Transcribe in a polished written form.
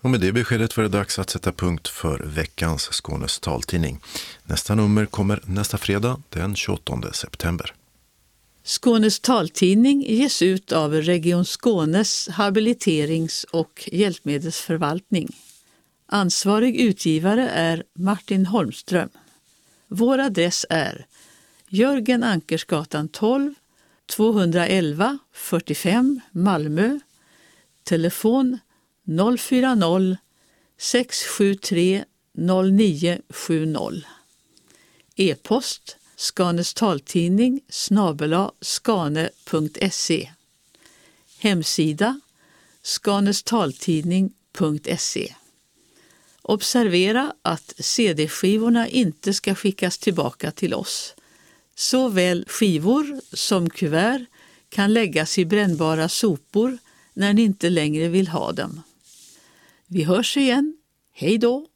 Och med det beskedet var det dags att sätta punkt för veckans Skånes taltidning. Nästa nummer kommer nästa fredag den 28 september. Skånes taltidning ges ut av Region Skånes habiliterings- och hjälpmedelsförvaltning. Ansvarig utgivare är Martin Holmström. Vår adress är Jörgen Ankersgatan 12, 211 45 Malmö. Telefon 040 673 0970. E-post skanestaltidning@skane.se. Hemsida skanestaltidning.se. Observera att CD-skivorna inte ska skickas tillbaka till oss. Såväl skivor som kuvert kan läggas i brännbara sopor när ni inte längre vill ha dem. Vi hörs igen. Hej då!